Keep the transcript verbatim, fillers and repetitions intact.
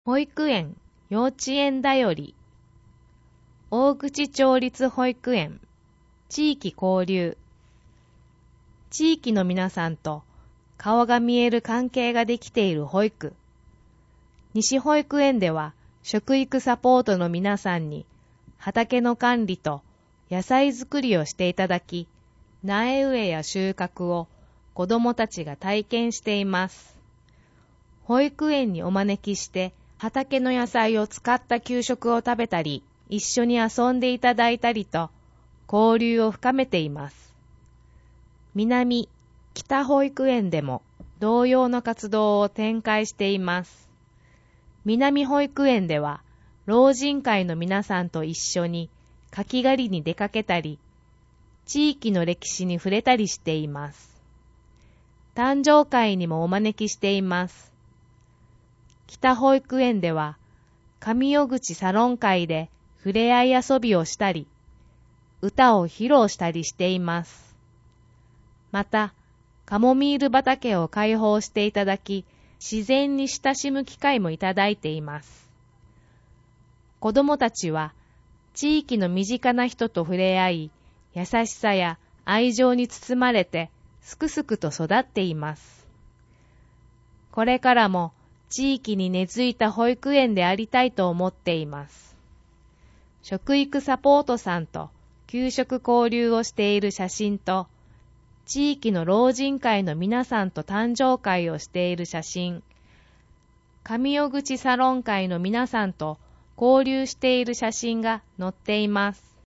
保育園、幼稚園だより。大口町立保育園、地域交流。地域の皆さんと顔が見える関係ができている保育。西保育園では食育サポートの皆さんに畑の管理と野菜作りをしていただき、苗植えや収穫を子どもたちが体験しています。保育園にお招きして畑の野菜を使った給食を食べたり、一緒に遊んでいただいたりと交流を深めています。南、北保育園でも同様の活動を展開しています。南保育園では老人会の皆さんと一緒にかき狩りに出かけたり、地域の歴史に触れたりしています。誕生会にもお招きしています。北保育園では上尾口サロン会で触れ合い遊びをしたり、歌を披露したりしています。また、カモミール畑を開放していただき、自然に親しむ機会もいただいています。子どもたちは地域の身近な人と触れ合い、優しさや愛情に包まれてすくすくと育っています。これからも地域に根付いた保育園でありたいと思っています。食育サポートさんと給食交流をしている写真と、地域の老人会の皆さんと誕生会をしている写真、上尾口サロン会の皆さんと交流している写真が載っています。